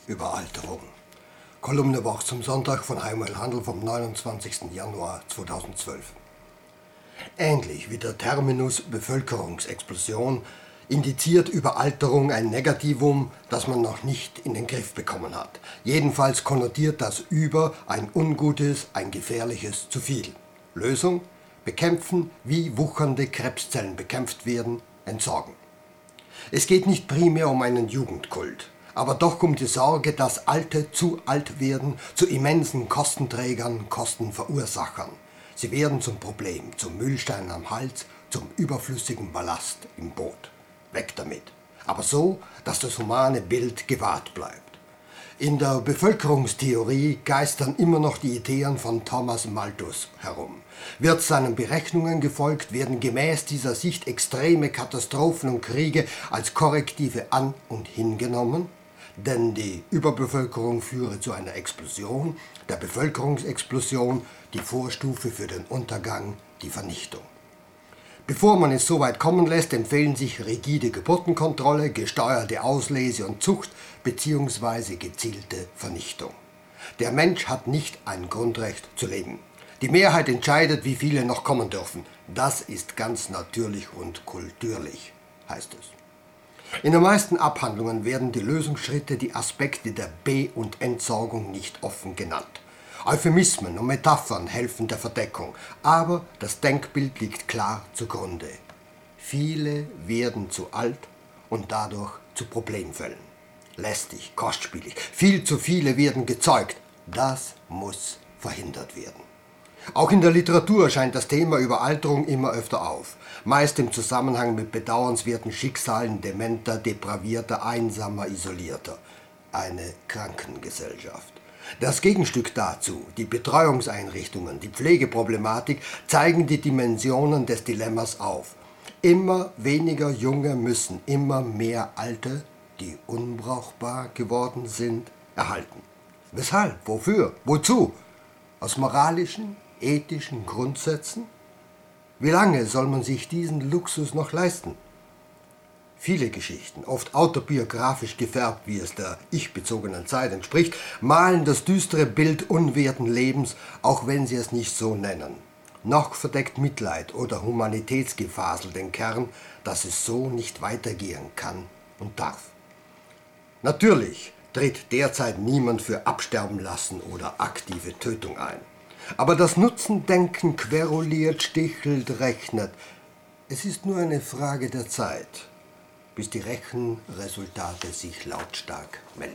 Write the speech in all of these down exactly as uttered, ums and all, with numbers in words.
Überalterung. Kolumnewoche zum Sonntag von Heimwell Handel vom neunundzwanzigsten Januar zweitausendzwölf. Ähnlich wie der Terminus Bevölkerungsexplosion indiziert Überalterung ein Negativum, das man noch nicht in den Griff bekommen hat. Jedenfalls konnotiert das Über ein ungutes, ein gefährliches zu viel. Lösung? Bekämpfen, wie wuchernde Krebszellen bekämpft werden, entsorgen. Es geht nicht primär um einen Jugendkult, aber doch um die Sorge, dass Alte zu alt werden, zu immensen Kostenträgern, Kostenverursachern. Sie werden zum Problem, zum Mühlstein am Hals, zum überflüssigen Ballast im Boot. Weg damit. Aber so, dass das humane Bild gewahrt bleibt. In der Bevölkerungstheorie geistern immer noch die Ideen von Thomas Malthus herum. Wird seinen Berechnungen gefolgt, werden gemäß dieser Sicht extreme Katastrophen und Kriege als Korrektive an- und hingenommen, denn die Überbevölkerung führe zu einer Explosion, der Bevölkerungsexplosion, die Vorstufe für den Untergang, die Vernichtung. Bevor man es so weit kommen lässt, empfehlen sich rigide Geburtenkontrolle, gesteuerte Auslese und Zucht bzw. gezielte Vernichtung. Der Mensch hat nicht ein Grundrecht zu leben. Die Mehrheit entscheidet, wie viele noch kommen dürfen. Das ist ganz natürlich und kulturlich, heißt es. In den meisten Abhandlungen werden die Lösungsschritte, die Aspekte der Be- und Entsorgung nicht offen genannt. Euphemismen und Metaphern helfen der Verdeckung, aber das Denkbild liegt klar zugrunde. Viele werden zu alt und dadurch zu Problemfällen. Lästig, kostspielig, viel zu viele werden gezeugt. Das muss verhindert werden. Auch in der Literatur scheint das Thema Überalterung immer öfter auf, meist im Zusammenhang mit bedauernswerten Schicksalen dementer, depravierter, einsamer, isolierter. Eine Krankengesellschaft. Das Gegenstück dazu, die Betreuungseinrichtungen, die Pflegeproblematik, zeigen die Dimensionen des Dilemmas auf. Immer weniger Junge müssen immer mehr Alte, die unbrauchbar geworden sind, erhalten. Weshalb? Wofür? Wozu? Aus moralischen, ethischen Grundsätzen? Wie lange soll man sich diesen Luxus noch leisten? Viele Geschichten, oft autobiografisch gefärbt, wie es der ich-bezogenen Zeit entspricht, malen das düstere Bild unwerten Lebens, auch wenn sie es nicht so nennen. Noch verdeckt Mitleid oder Humanitätsgefasel den Kern, dass es so nicht weitergehen kann und darf. Natürlich tritt derzeit niemand für Absterben lassen oder aktive Tötung ein. Aber das Nutzendenken queruliert, stichelt, rechnet. Es ist nur eine Frage der Zeit, bis die Rechenresultate sich lautstark melden.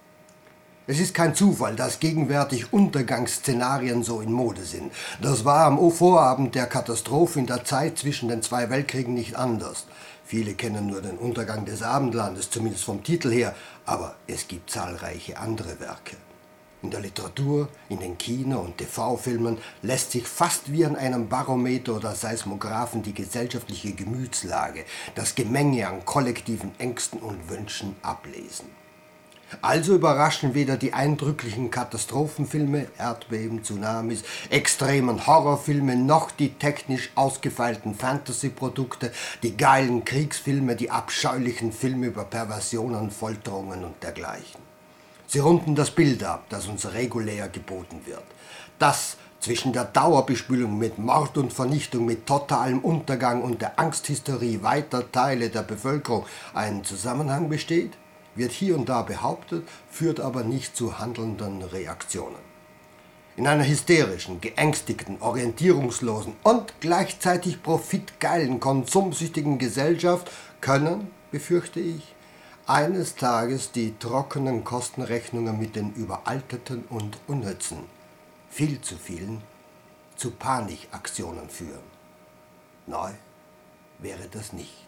Es ist kein Zufall, dass gegenwärtig Untergangsszenarien so in Mode sind. Das war am Vorabend der Katastrophe in der Zeit zwischen den zwei Weltkriegen nicht anders. Viele kennen nur den Untergang des Abendlandes, zumindest vom Titel her, aber es gibt zahlreiche andere Werke. In der Literatur, in den Kino- und T V-Filmen lässt sich fast wie an einem Barometer oder Seismographen die gesellschaftliche Gemütslage, das Gemenge an kollektiven Ängsten und Wünschen ablesen. Also überraschen weder die eindrücklichen Katastrophenfilme, Erdbeben, Tsunamis, extremen Horrorfilme, noch die technisch ausgefeilten Fantasy-Produkte, die geilen Kriegsfilme, die abscheulichen Filme über Perversionen, Folterungen und dergleichen. Sie runden das Bild ab, das uns regulär geboten wird. Dass zwischen der Dauerbespülung mit Mord und Vernichtung, mit totalem Untergang und der Angsthysterie weiter Teile der Bevölkerung ein Zusammenhang besteht, wird hier und da behauptet, führt aber nicht zu handelnden Reaktionen. In einer hysterischen, geängstigten, orientierungslosen und gleichzeitig profitgeilen, konsumsüchtigen Gesellschaft können, befürchte ich, eines Tages die trockenen Kostenrechnungen mit den Überalterten und Unnützen, viel zu vielen, zu Panikaktionen führen. Neu wäre das nicht.